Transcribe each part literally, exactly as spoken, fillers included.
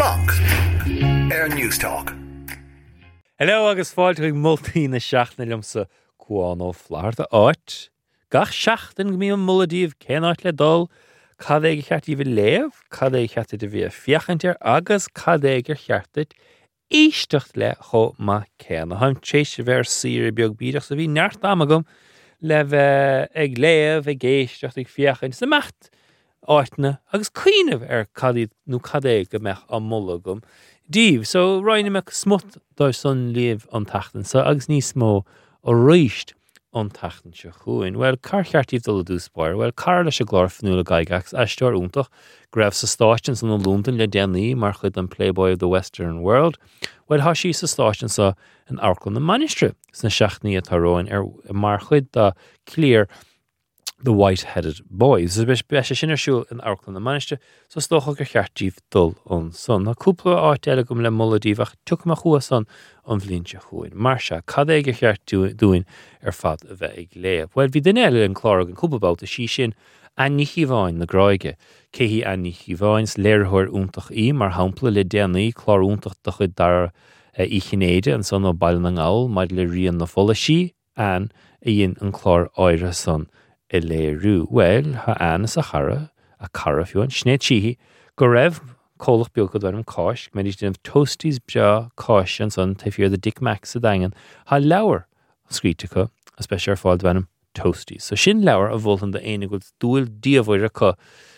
Blanc Air News Talk. Hello agus fáilte multaí na seachna lumsa cuán ó Florida áit. Gach seachtain go mí an muladíomh cénáit le dul, cad é cheartí bhí léamh, cad é cheartí de bhí fiachantir agus cad é gur cheartid ísteach le cho ma céna. Han tréis bhar sír beag bídeach sa bhí neart amagam le bheith ag léamh ag géisteach ag fiachan sa mecht áitna agus cuiineh ar cadí nó cad é go meach an mulagam. Díomh, so roiine meach smut dá son léamh an tachtan sa agus níos mó ó ríist an tachtan se chuin. Well, car cheartíomh dul a dúspáir, well, car leis a glárf nuail a gaigaachs eistear úntach, greibh sa stáistin san an lúntain le déanaí mar chud an Playboy of the Western World. Well, ha sí sa stáistin sa an Arclan na Manistre sna seachnaí atá roin ar mar chud da clear the white-headed boys. So bes bes sin siúil an Arclan na Manistre, so stocha gur cheartíomh dul an son. Na cúpla áit eile gom le muladíomh tuach ma chua son an bhlínte chuin. Mar se, cad é gur cheart dúin ar fad a bheith ag léamh. Well, bhí den eile an clárag an cúpabáta sí sin Annie Híváin na gráige. Céhí Annie Híváins léirthir úntach í mar hampla le déanaí clár úntach do chud dar i chinéide an son ó bailan an gáil maid le rion na fola sí an a dhéon an clár áire son i léirú. Well, ha an is a chara, a cara fiúin, snéad síhí, go raibh cólach beag go dweir an cáis, mé níos dynamh toasties bea cáis an son ta fior the Dick Mac sa dagan, ha leabhar scrítecha, especially ar fáil dweir toasties. So sin leabhar a bhultan de aine go dúil díomhhaire chu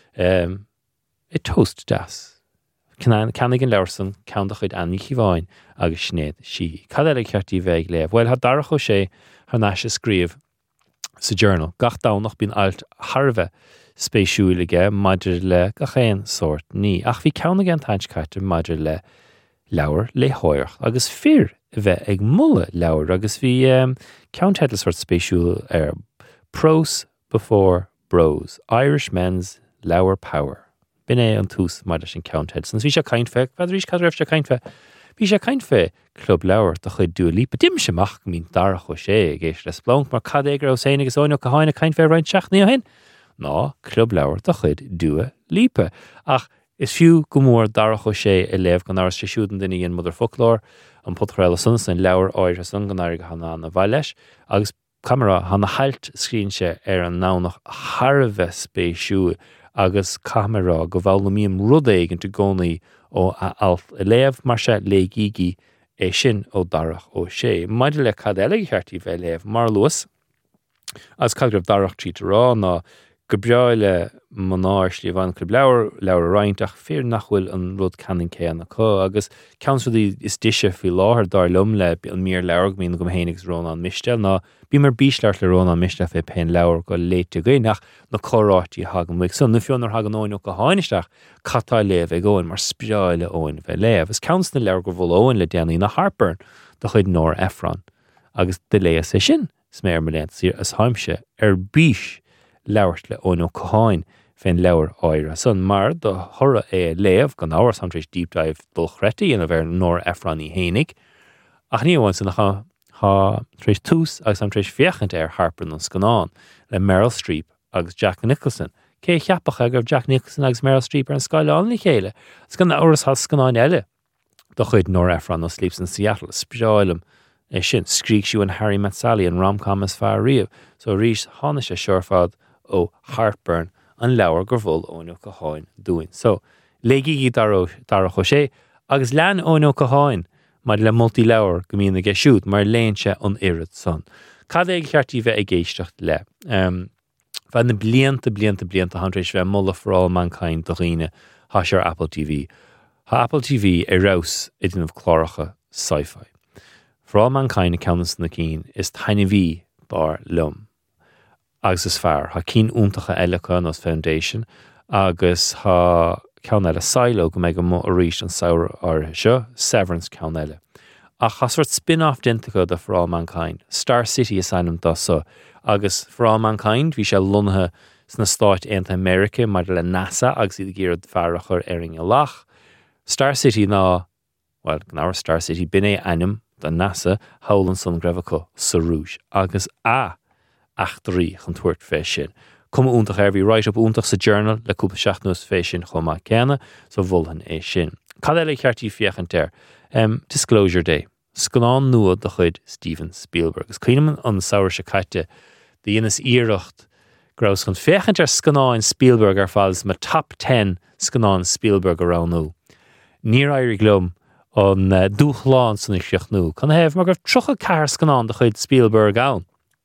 um, i toast das. Canig an leabhar san ceannach chuid Annie Híváin agus snéad síhí. Cad é ceartí bheith ag léamh? Well, ha darach ó sé ha náis a scríomh sa journal. Gach dánach bín alt Harveh spéisiúige maidir le a chéan sort ní. Ach bhí ceanna an taintscaitir maidir le leabhar le hóireach agus fear bheith ag mulla leabhar agus bhí um, ceantheadla sort spéisiúil ar pros before bros. Irish men's leabhar power. Bin é an tús maidir sin ceanthead. Sans bhí sé caint feh, bad rís cad raibh sé caint feh. Bhí sé caint feh club leabhar do chud dú lípa. Dim semach mín darach ó sé ggéis les blanc mar cad éigear ó séine agus óinneach go háinna caint feh roiint seachnaí ó hen. Ná, club leabhar do chud dú lípa. Ach, is fiú go mór darach ó sé i léamh gan áras sé siúdan duine dhéon mudar folklór an potréile sun san leabhar áire san gan áir go hana na bhaile leis agus camera hana hailt screense ar an nánach Harveh spéisiú agus camera go bhfuil na míam rud éigean tú gcónaí ó a alf i léamh mar se le gígi é sin ó darach ó sé. Maidir le cad eile cheartí bheith léamh mar luas as cad raibh darach tríd rá ná go breáile manáir slí bhain club leabhar leabhar roiintach fear nachhfuil an rud canan céanna có agus ceansaí is diise fi láthair dar lum le an mír leabhar mín go hénigs rónán mistel ná bí mar bísleart le rónán mistel fé pein leabhar go léite gaoinach na chorátí hagan muig son na fionar hagan óin go háinisteach catá léamh ag óin mar spiráile óin bheith léamh. Is ceans na leabhar go bhfuil óin le déanaí na Harburn do chuid Nór Ephron agus de léa sé sin sméir me léint sír as haimse ar bís leabhart le óin ó coháin féin leabhar áire son mar do thora é léamh gan áhar samtrééis deep dive dul chreitaí in a bheith Nór Ephron í hénig ach ní bhain san nach ha trééis tús agus samtrééis fiachant ar Harper an scanán le Meryl Streep agus Jack Nicholson. Cé cheapacha gur Jack Nicholson agus Meryl Streep ar an Skyline lí chéile. Scan áras ha scanán eile do chuid Nór Ephron ó Sleeps in Seattle spiráilm é sin scríg siú an Harry Met Sally an rom-com as fear riamh so rís hána sé seorfad ó Heartburn an leabhar gur bhfuil ónú go háin dúin. So, léigi darach ó sé, agus lean ónú go háin mar le multi leabhar go mína ge siút mar léonse an irid son. Cad é cheartí bheith ag géisteacht le. Um, Bheith na blianta blianta blianta handrééis bheith mulla for all mankind do riine há sé Apple T V. Tá Apple T V i rás i dtíanamh chláracha sci-fi. For all mankind na ceannas na cín is taine bhí bar lum. Agus is fearr, ha cín úntacha eilecha nos Foundation, agus ha ceann eile silo go méid go mó a ríist an saoir áirithe seo, Severance ceann eile. A chasfort spin-off dintacha de For All Mankind, Star City is anam dosa, agus For All Mankind, bhí sé lunthe sna Stáit Aontaithe America, mar le NASA, agus iad géad fearrachar airing a lach. Star City ná, well, gnáir Star City bin é anam don NASA, howlan son grefacha sa rúis, agus a achtarí chun tuairt fé sin. Cum úntach ar bhí right up úntach sa journal le cúpla seachnos fé sin chomá ceanna, so bhulhan é sin. Cadéile cheartí fiachant air. Um, Disclosure Day. Scanán nua de chuid Steven Spielberg. Is cuineman an saoir se caite the Innes Iirecht Grouse chun fechant ar scanáin Spielberg ar fáils ma top ten scanáin Spielberg around nú. Níor éirí glum an uh, dúchláán san is seach nú. Can hef mar gur trocha car scanáin de chuid Spielberg ann.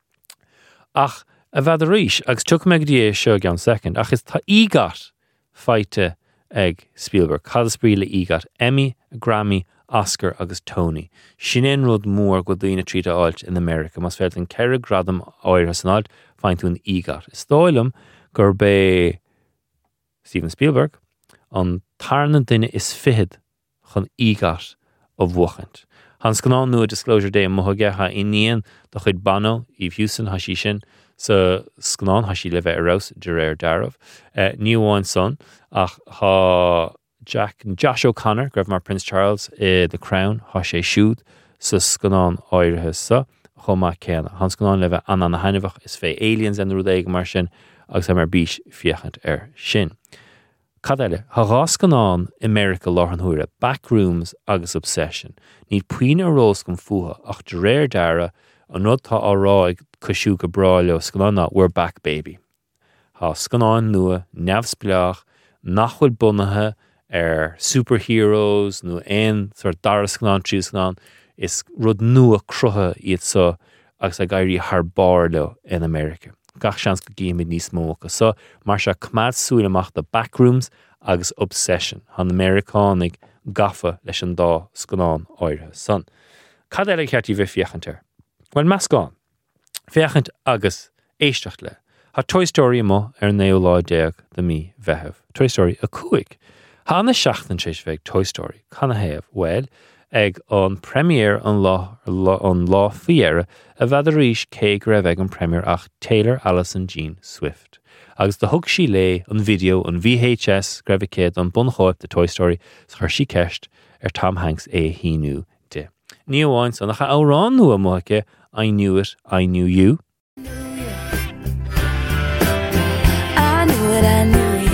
Ach, a bhead a ríis, agus tuach meg die seo gan second, ach is tá ígat feite ag Spielberg. Cad spríle ígat Emmy, Grammy, Oscar agus Tony. Sin in rud mór go dtíine tríta áilt in America, mas feirt an ceire gradam áir san áilt feintún ígat. Is stáilm gur bé Steven Spielberg an tarna duine is fihid chun ígat ó bhuachant. Hans gná nua Disclosure Day mothge ha iníon do chuid Bono, Eve Houston ha sí sin sa scanán ha sí le bheith arás de réir darmh. Uh, Níomháin son ach ha Jack Josh O'Connor, greibh mar Prince Charles i The Crown, ha sé siúd sa scanán áirithe sa chomá céanna. Hans gná le bheith anna na hainmhach is fé Aliens an rud éige mar sin agus mar bís fiachant ar sin. Cadéile, ha rá scanán America láhan thuaire, Backrooms agus Obsession. Ní puoine arrós gom fuha ach de réir dara an rud tá áráig cosisiú go bráileo scanán We're Back Baby. Ha scanán nua, neamhspliach, nachfuil bunathe ar superheroes nu ein sort dar scanán trí scanán is rud nua crutha iad sa agus a gairí harbar leo in America. Gach seans go gíimid níos mócha. So mar se cmad súil amach de Backrooms agus Obsession. Han Americanig gafa leis an dá scanán áirithe son. Cad eile cheartí bheith fiachant ar? Well, meascán. Fiachant agus éisteach le. Ha Toy Story mo ar neo lá deag de mí bheitheh. Toy Story a cuaig. Ha anna seachtan séis bheith Toy Story. Canna heamh? Well, ag an premier an lá an lá fiera a bhead a ríis cé go raibh ag an premier ach Taylor Allison Jean Swift. Agus de thug sí lé an video an V H S greibh céad an bunchóip de Toy Story sa chuir sí ceist ar Tom Hanks é híú de. Ní amháin san nach árán nua muice I knew it, I knew you. I knew it, I knew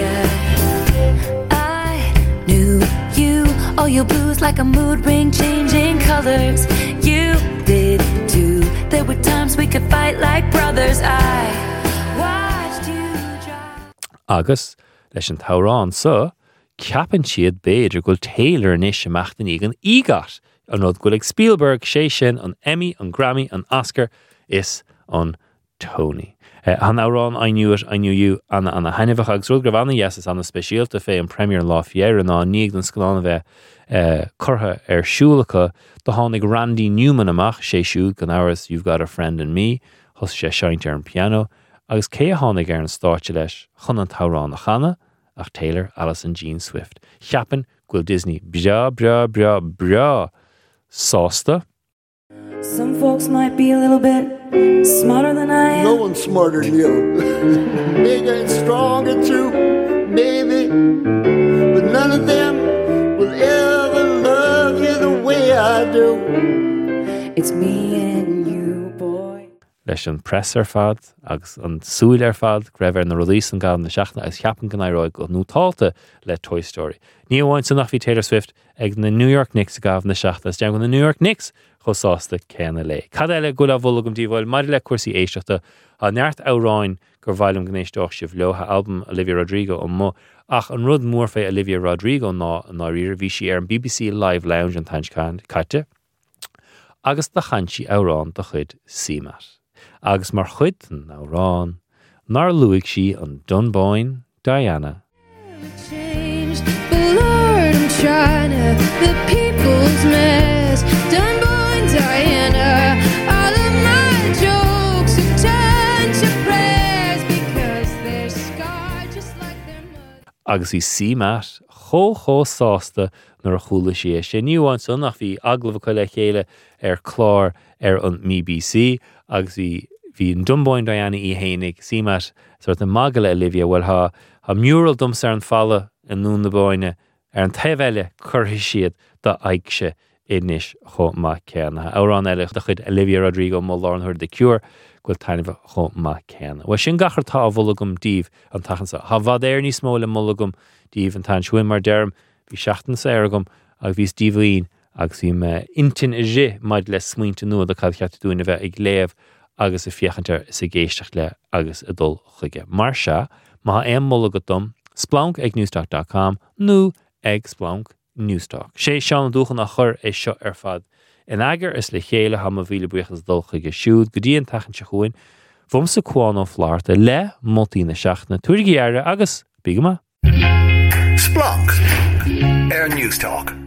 ya. I knew you. All your blues like a mood ring changing colors. You did too. There were times we could fight like brothers. I watched you drive. Agus, leis an tárán sa, ceapan siad beidir gúil Taylor in is amachtain ag an ígat. An rud gúil ag Spielberg sé sin an Emmy, an Grammy, an Oscar is an Tony. Uh, han árán I knew it, I knew you anna anna hainmhach agus rud gribh anna yes is anna speisialta fé an premier lá fiéire ná níag den scanán bheith uh, curtha ar siúlacha do tháinig Randy Newman amach sé siúd gan áras You've Got a Friend in Me, thus sé seint ar an piano, agus cé a tháinig ar an státe leis chun an tárán a chana ach Taylor Allison Jean Swift. Cheapan gúil Disney bra bra bra bra sásta. Some folks might be a little bit smarter than I am. No one's smarter than you. Bigger and stronger too, baby. But none of them will ever love you the way I do. It's me and you, boy. Leis an press ar fad agus an súil ar fad greibh ar na release an gabham na seachna agus cheapan gan airóid go nútáilta le Toy Story. Ní amháin san nach bhí Taylor Swift ag na New York Knicks a gabham na seachna as dean go na New York Knicks chosásta céanna le. Cad eile go le bhulagam díomháil mar le cuasaí éisteachta a neart áráin gur bhailm gnéisteach sibh leotha albumm Olivia Rodrigo an mo ach an rud mór fé Olivia Rodrigo ná ná riar bhí si ar an B B C Live Lounge an tainch caite agus de chaintí árán de chuid símar. Agus mar chuid an árán nar luigh si an Dunboyne Diana. Changed, but Lord, I'm trying to the people's mess. Dunboyne Diana, all of my jokes have turned to prayers because they're scarred just like their mother. Agus í símat cho cho sásta nar a chúla sé sé níúhain son nach bhí aglah chuile chéile ar chlár ar an M B C agus bhí hí an Dunboyne Diana í hénig símat sort an magala Olivia bhfuil ha ha mural dumsa ar an falla in nún na báine ar an taobheile curtha siad do aigse inis cho má céanna. Árán eile de chuid Olivia Rodrigo má láran chuir The Cure goil tainmh cho má céanna. Wa sin gachartá a bhulagum díomh an tachansa. Ha bhd éir níos mó le mulagum díomh an tain siúin mar derm Bhí seachtain sa airgum agus bhí Steve agus bhí me intin a zé maid le smuointe nua a cad cheart dúin a bheith ag léamh agus a fiochantar is a géisteach le agus a dul chuige. Mar se, má éon mola go dom, splánc ag newstalk dot com nó ag splánc newstalk. Sé seán dúchan a chur é seo ar fad. In agar is le chéile ha ma bhíle buchas dul chuige siúd, go dtíon tachan se chuin, bhom sa cuán ó Flárta le moltí na seachna tuairgéire agus bígama. Splunk Air News Talk.